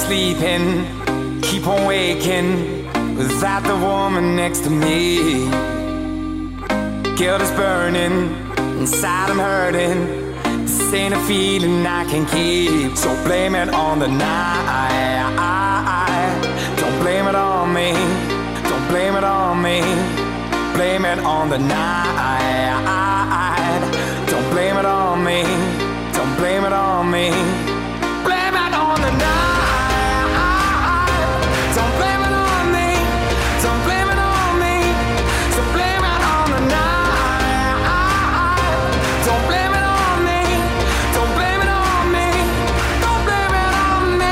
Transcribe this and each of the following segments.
sleeping, keep on waking without the woman next to me. Guilt is burning, inside I'm hurting. This ain't a feeling I can keep, so blame it on the night. Don't blame it on me, don't blame it on me. Blame it on the night. Don't blame it on me, don't blame it on me. Blame it on the night. Don't blame it on me, don't blame it on me. So blame it on the night. Don't blame it on me, don't blame it on me. Don't blame it on me.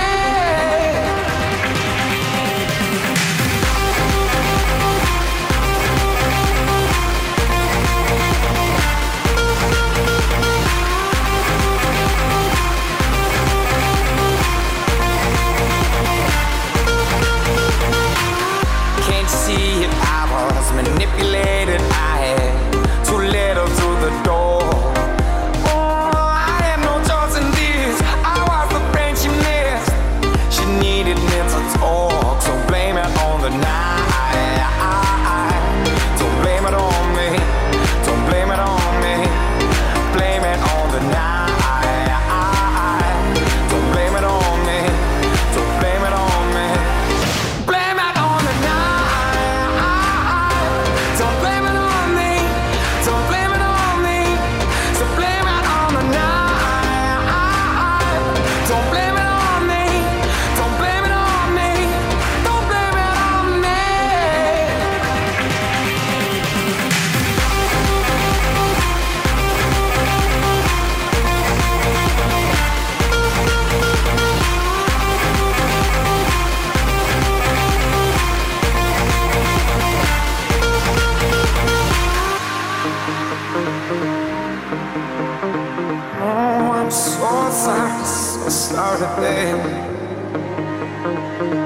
Can't you see it? I was manipulated. I had too little through the door. Oh, I had no choice in this. I was the friend she missed. She needed me to talk, so blame it on the night. Don't blame it on me, don't blame it on me. Blame it on the night. Don't blame it on me, don't blame it on me. Blame it on the night. Don't blame it on me, don't blame it on me. So blame it on the night. Don't blame it on me, don't blame it on me. Don't blame it on me. Oh, I'm so sorry, babe.